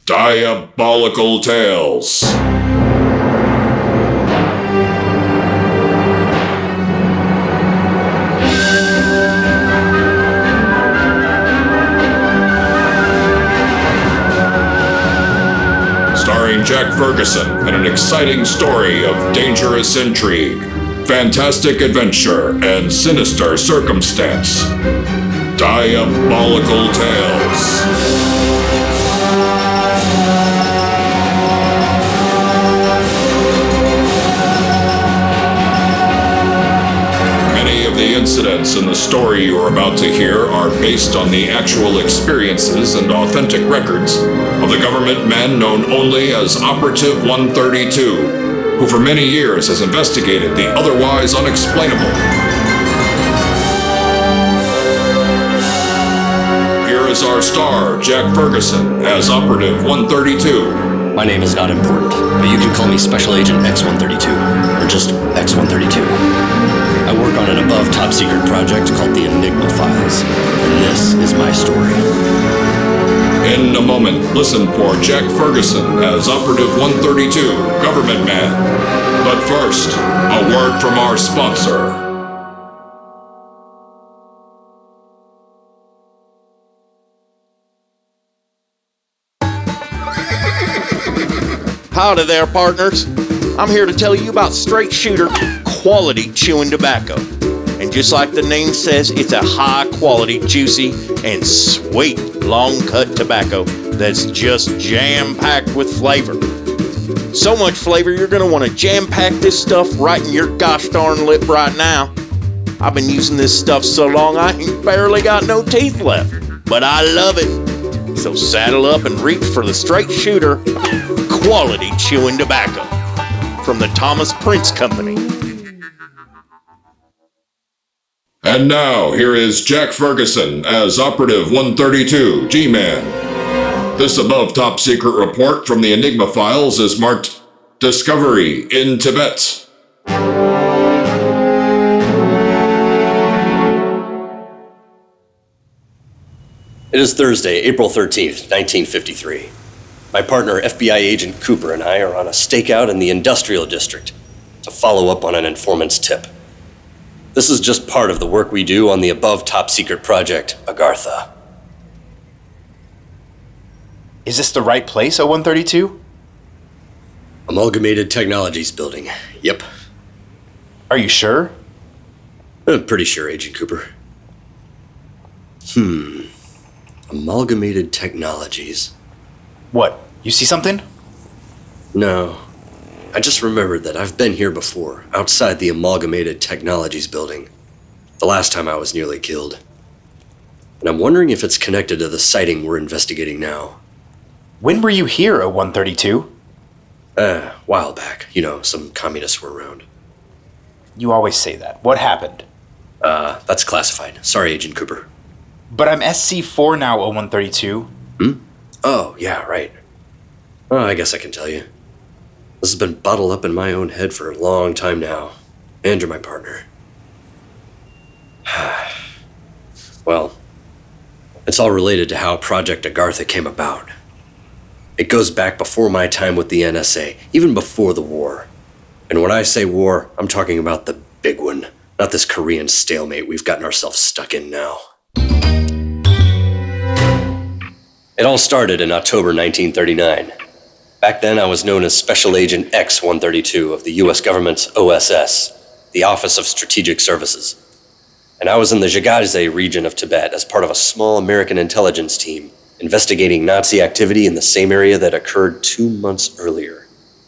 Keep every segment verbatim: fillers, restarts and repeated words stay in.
Diabolical Tales. Starring Jack Ferguson and an exciting story of dangerous intrigue, fantastic adventure, and sinister circumstance. Diabolical Tales. Many of the incidents in the story you are about to hear are based on the actual experiences and authentic records of the government man known only as Operative one thirty-two, who for many years has investigated the otherwise unexplainable. Here is our star, Jack Ferguson, as Operative one thirty-two. My name is not important, but you can call me Special Agent X one thirty-two, or just X one thirty-two. I work on an above top-secret project called the Enigma Files, and this is my story. In a moment, listen for Jack Ferguson as Operative one thirty-two, Government Man. But first, a word from our sponsor. Howdy there, partners. I'm here to tell you about Straight Shooter quality chewing tobacco. And just like the name says, it's a high-quality, juicy, and sweet long-cut tobacco that's just jam-packed with flavor. So much flavor, you're going to want to jam-pack this stuff right in your gosh darn lip right now. I've been using this stuff so long, I ain't barely got no teeth left. But I love it. So saddle up and reach for the Straight Shooter quality chewing tobacco from the Thomas Prince Company. And now, here is Jack Ferguson as Operative one thirty-two, G-Man. This above top secret report from the Enigma Files is marked Discovery in Tibet. It is Thursday, April thirteenth, nineteen fifty-three. My partner, F B I Agent Cooper, and I are on a stakeout in the Industrial District to follow up on an informant's tip. This is just part of the work we do on the above top secret project, Agartha. Is this the right place, O one thirty-two? Amalgamated Technologies Building. Yep. Are you sure? I'm pretty sure, Agent Cooper. Hmm. Amalgamated Technologies. What? You see something? No. I just remembered that I've been here before, outside the Amalgamated Technologies Building. The last time I was nearly killed. And I'm wondering if it's connected to the sighting we're investigating now. When were you here, O one thirty-two? Uh, a while back. You know, some communists were around. You always say that. What happened? Uh, that's classified. Sorry, Agent Cooper. But I'm S C four now, O one thirty-two. Hmm? Oh, yeah, right. Oh, I guess I can tell you. This has been bottled up in my own head for a long time now. And you're my partner. Well, it's all related to how Project Agartha came about. It goes back before my time with the N S A, even before the war. And when I say war, I'm talking about the big one, not this Korean stalemate we've gotten ourselves stuck in now. It all started in October nineteen thirty-nine. Back then, I was known as Special Agent X one thirty-two of the U S government's O S S, the Office of Strategic Services. And I was in the Zhagaze region of Tibet as part of a small American intelligence team investigating Nazi activity in the same area that occurred two months earlier.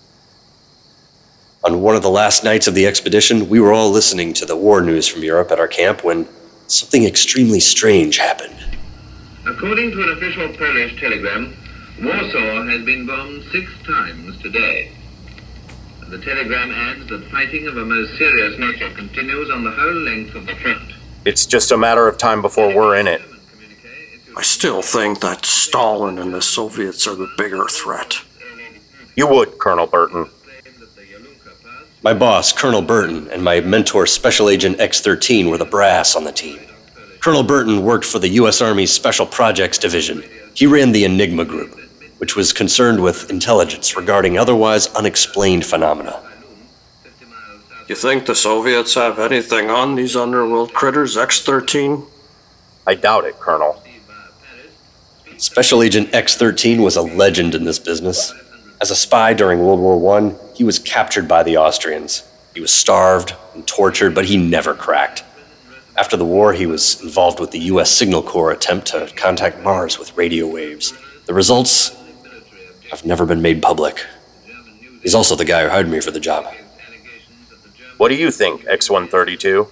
On one of the last nights of the expedition, we were all listening to the war news from Europe at our camp when something extremely strange happened. According to an official Polish telegram, Warsaw has been bombed six times today. The telegram adds that fighting of a most serious nature continues on the whole length of the front. It's just a matter of time before we're in it. I still think that Stalin and the Soviets are the bigger threat. You would, Colonel Burton. My boss, Colonel Burton, and my mentor, Special Agent X thirteen, were the brass on the team. Colonel Burton worked for the U S Army's Special Projects Division. He ran the Enigma Group. which was concerned with intelligence regarding otherwise unexplained phenomena. You think the Soviets have anything on these underworld critters, X thirteen? I doubt it, Colonel. Special Agent X thirteen was a legend in this business. As a spy during World War One, he was captured by the Austrians. He was starved and tortured, but he never cracked. After the war, he was involved with the U S Signal Corps attempt to contact Mars with radio waves. The results have never been made public. He's also the guy who hired me for the job. What do you think, X one thirty-two?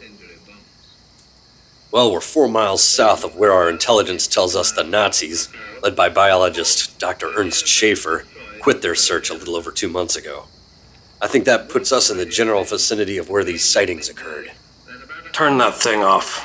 Well, we're four miles south of where our intelligence tells us the Nazis, led by biologist Doctor Ernst Schaefer, quit their search a little over two months ago. I think that puts us in the general vicinity of where these sightings occurred. Turn that thing off.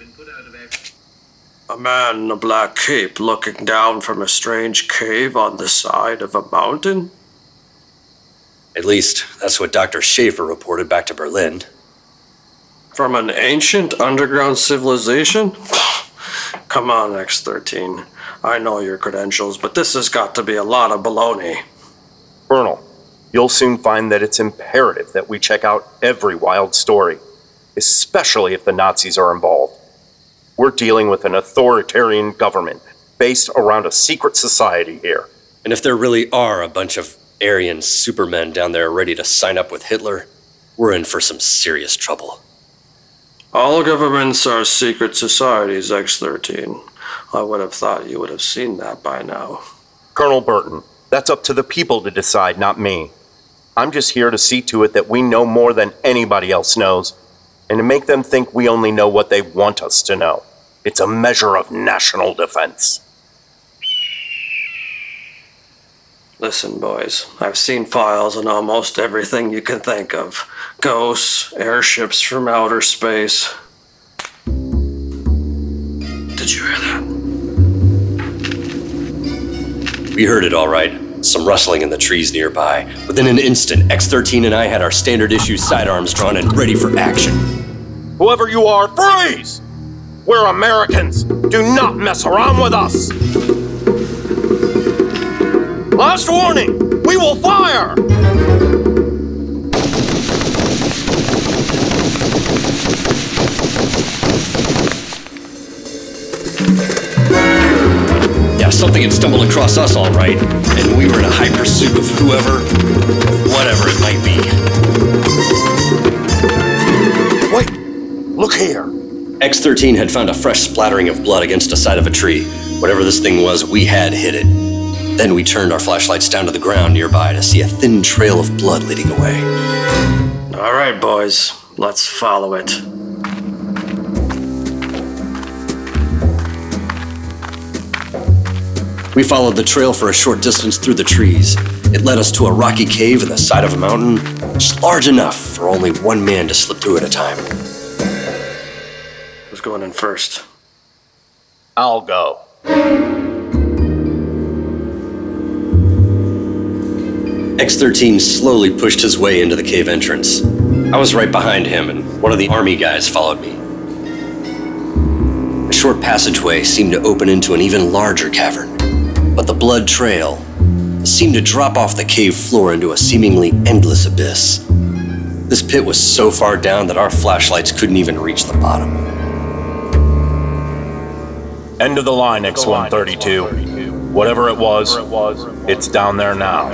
A man in a black cape looking down from a strange cave on the side of a mountain? At least, that's what Doctor Schaefer reported back to Berlin. From an ancient underground civilization? Come on, X thirteen. I know your credentials, but this has got to be a lot of baloney. Colonel, you'll soon find that it's imperative that we check out every wild story, especially if the Nazis are involved. We're dealing with an authoritarian government based around a secret society here. And if there really are a bunch of Aryan supermen down there ready to sign up with Hitler, we're in for some serious trouble. All governments are secret societies, X thirteen. I would have thought you would have seen that by now. Colonel Burton, that's up to the people to decide, not me. I'm just here to see to it that we know more than anybody else knows, and to make them think we only know what they want us to know. It's a measure of national defense. Listen, boys, I've seen files on almost everything you can think of. Ghosts, airships from outer space. Did you hear that? We heard it all right. Some rustling in the trees nearby. Within an instant, X thirteen and I had our standard issue sidearms drawn and ready for action. Whoever you are, freeze! We're Americans. Do not mess around with us. Last warning, we will fire! Yeah, something had stumbled across us all right, and we were in a high pursuit of whoever, whatever it might be. Wait, look here. X thirteen had found a fresh splattering of blood against the side of a tree. Whatever this thing was, we had hit it. Then we turned our flashlights down to the ground nearby to see a thin trail of blood leading away. All right, boys, let's follow it. We followed the trail for a short distance through the trees. It led us to a rocky cave in the side of a mountain, just large enough for only one man to slip through at a time. Who's going in first? I'll go. X thirteen slowly pushed his way into the cave entrance. I was right behind him, and one of the army guys followed me. A short passageway seemed to open into an even larger cavern, but the blood trail seemed to drop off the cave floor into a seemingly endless abyss. This pit was so far down that our flashlights couldn't even reach the bottom. End of the line, X one thirty-two. Whatever it was, it's down there now.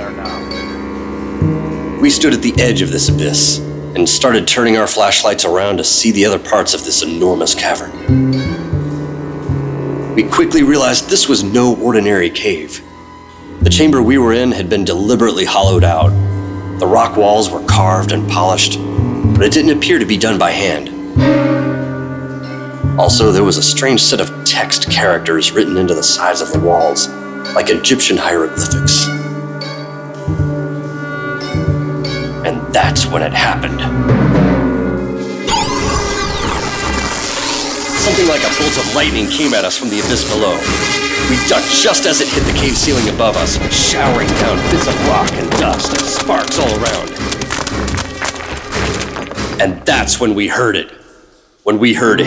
We stood at the edge of this abyss and started turning our flashlights around to see the other parts of this enormous cavern. We quickly realized this was no ordinary cave. The chamber we were in had been deliberately hollowed out. The rock walls were carved and polished, but it didn't appear to be done by hand. Also, there was a strange set of text characters written into the sides of the walls, like Egyptian hieroglyphics. And that's when it happened. Something like a bolt of lightning came at us from the abyss below. We ducked just as it hit the cave ceiling above us, showering down bits of rock and dust and sparks all around. And that's when we heard it. When we heard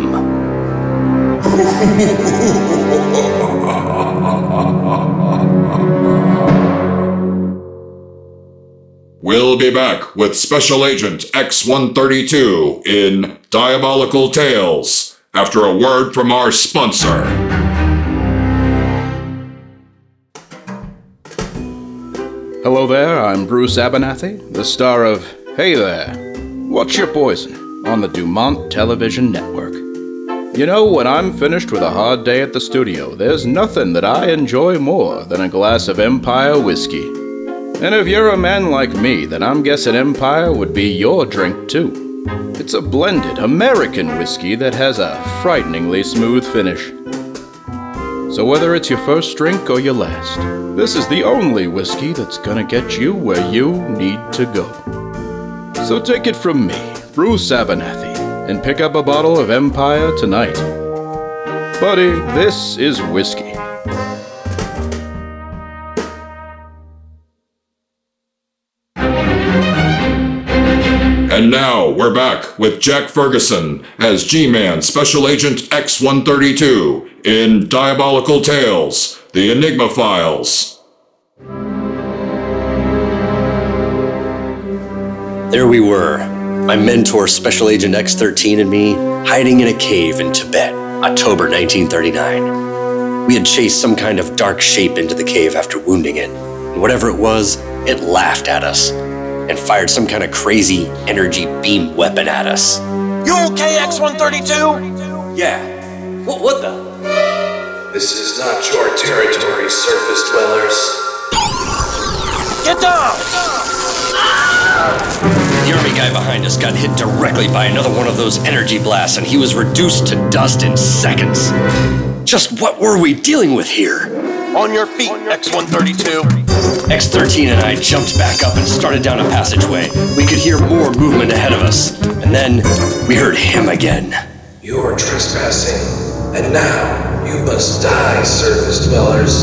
him. We'll be back with Special Agent X one thirty-two in Diabolical Tales after a word from our sponsor. Hello there, I'm Bruce Abernathy, the star of Hey There, What's Your Poison? On the Dumont Television Network. You know, when I'm finished with a hard day at the studio, there's nothing that I enjoy more than a glass of Empire whiskey. And if you're a man like me, then I'm guessing Empire would be your drink too. It's a blended American whiskey that has a frighteningly smooth finish. So whether it's your first drink or your last, this is the only whiskey that's gonna get you where you need to go. So take it from me, Bruce Abernathy, and pick up a bottle of Empire tonight. Buddy, this is whiskey. And now we're back with Jack Ferguson as G-Man Special Agent X one thirty-two in Diabolical Tales, The Enigma Files. There we were, my mentor Special Agent X thirteen and me, hiding in a cave in Tibet, October nineteen thirty-nine. We had chased some kind of dark shape into the cave after wounding it, and whatever it was, it laughed at us and fired some kind of crazy energy beam weapon at us. You okay, X one thirty-two? Yeah. What, what the? This is not your territory, surface dwellers. Get down! The army guy behind us got hit directly by another one of those energy blasts, and he was reduced to dust in seconds. Just what were we dealing with here? On your feet, X one thirty-two. X thirteen and I jumped back up and started down a passageway. We could hear more movement ahead of us, and then we heard him again. You're trespassing, and now you must die, surface dwellers.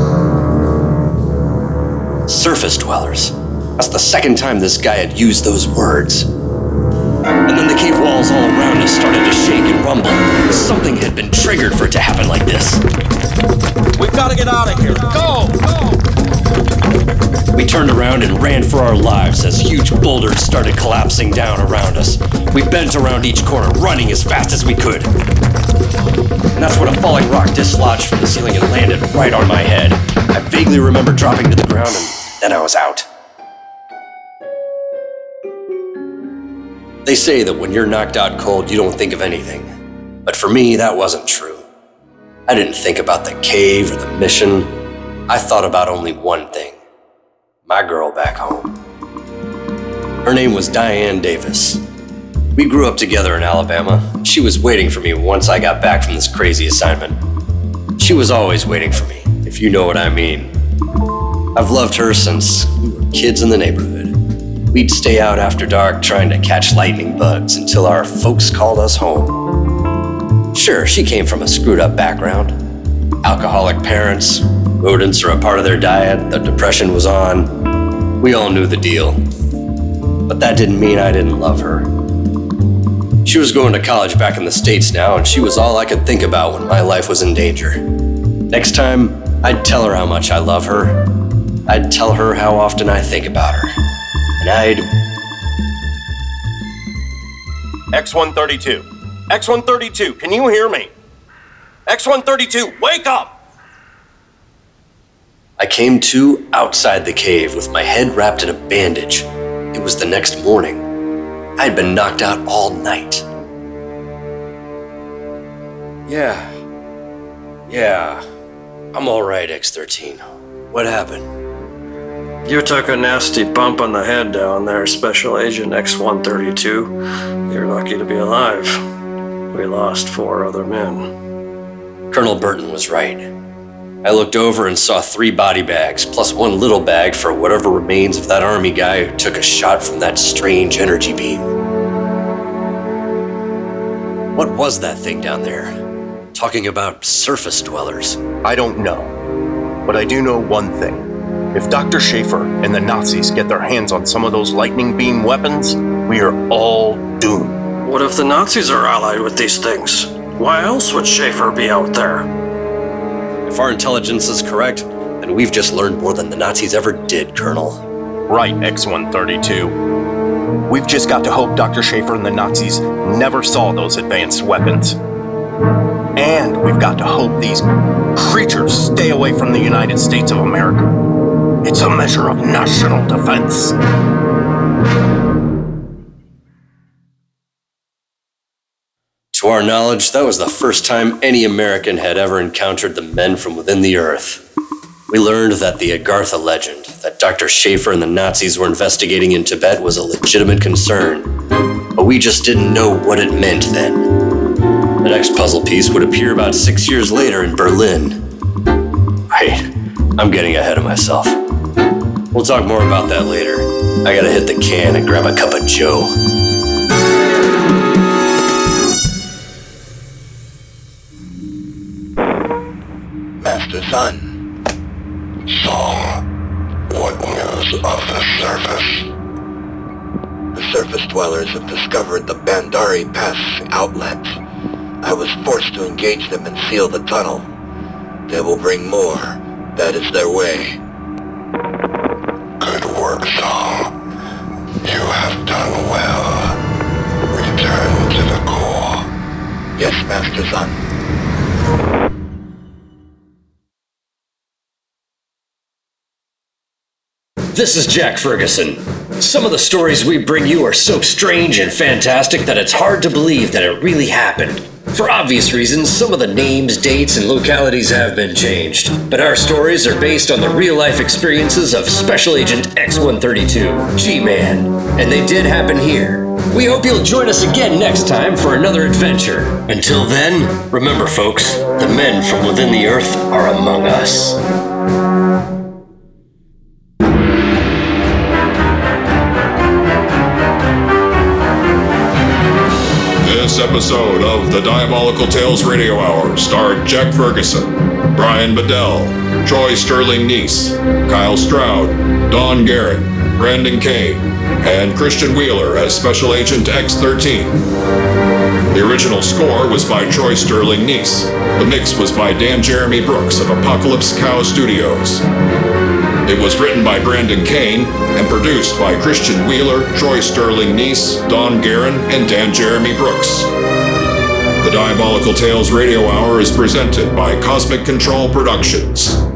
Surface dwellers? That's the second time this guy had used those words. And then the cave walls all around us started to shake and rumble. Something had been triggered for it to happen like this. We've got to get out of here. Go! We turned around and ran for our lives as huge boulders started collapsing down around us. We bent around each corner, running as fast as we could. And that's when a falling rock dislodged from the ceiling and landed right on my head. I vaguely remember dropping to the ground, and then I was out. They say that when you're knocked out cold, you don't think of anything. But for me, that wasn't true. I didn't think about the cave or the mission. I thought about only one thing. My girl back home. Her name was Diane Davis. We grew up together in Alabama. She was waiting for me once I got back from this crazy assignment. She was always waiting for me, if you know what I mean. I've loved her since we were kids in the neighborhood. We'd stay out after dark trying to catch lightning bugs until our folks called us home. Sure, she came from a screwed up background. Alcoholic parents, rodents are a part of their diet, the depression was on. We all knew the deal. But that didn't mean I didn't love her. She was going to college back in the States now, and she was all I could think about when my life was in danger. Next time, I'd tell her how much I love her. I'd tell her how often I think about her. And I'd... X one thirty-two. X one thirty-two, can you hear me? X one thirty-two, wake up! I came to outside the cave with my head wrapped in a bandage. It was the next morning. I'd been knocked out all night. Yeah. Yeah. I'm alright, X thirteen. What happened? You took a nasty bump on the head down there, Special Agent X one thirty-two. You're lucky to be alive. We lost four other men. Colonel Burton was right. I looked over and saw three body bags, plus one little bag for whatever remains of that army guy who took a shot from that strange energy beam. What was that thing down there? Talking about surface dwellers. I don't know. But I do know one thing. If Doctor Schaefer and the Nazis get their hands on some of those lightning beam weapons, we are all doomed. What if the Nazis are allied with these things? Why else would Schaefer be out there? If our intelligence is correct, then And we've just learned more than the Nazis ever did, Colonel. Right, X one thirty-two. We've just got to hope Doctor Schaefer and the Nazis never saw those advanced weapons. And we've got to hope these creatures stay away from the United States of America. It's a measure of national defense. To our knowledge, that was the first time any American had ever encountered the men from within the earth. We learned that the Agartha legend, that Doctor Schaefer and the Nazis were investigating in Tibet, was a legitimate concern, but we just didn't know what it meant then. The next puzzle piece would appear about six years later in Berlin. Wait, I'm getting ahead of myself. We'll talk more about that later. I gotta hit the can and grab a cup of joe. Master Sun. Saul, what news of the surface? The surface dwellers have discovered the Bandari Pass outlet. I was forced to engage them and seal the tunnel. They will bring more. That is their way. Good work, Saul. You have done well. Return to the core. Yes, Master Sun. This is Jack Ferguson. Some of the stories we bring you are so strange and fantastic that it's hard to believe that it really happened. For obvious reasons, some of the names, dates, and localities have been changed. But our stories are based on the real-life experiences of Special Agent X one thirty-two, G-Man, and they did happen here. We hope you'll join us again next time for another adventure. Until then, remember folks, the men from within the earth are among us. This episode of the Diabolical Tales Radio Hour starred Jack Ferguson, Brian Bedell, Troy Sterling Neese, Kyle Stroud, Don Garrett, Brandon Kane, and Christian Wheeler as Special Agent X thirteen. The original score was by Troy Sterling Neese. The mix was by Dan Jeremy Brooks of Apocalypse Cow Studios. It was written by Brandon Kane and produced by Christian Wheeler, Troy Sterling Neese, Don Guerin, and Dan Jeremy Brooks. The Diabolical Tales Radio Hour is presented by Cosmic Control Productions.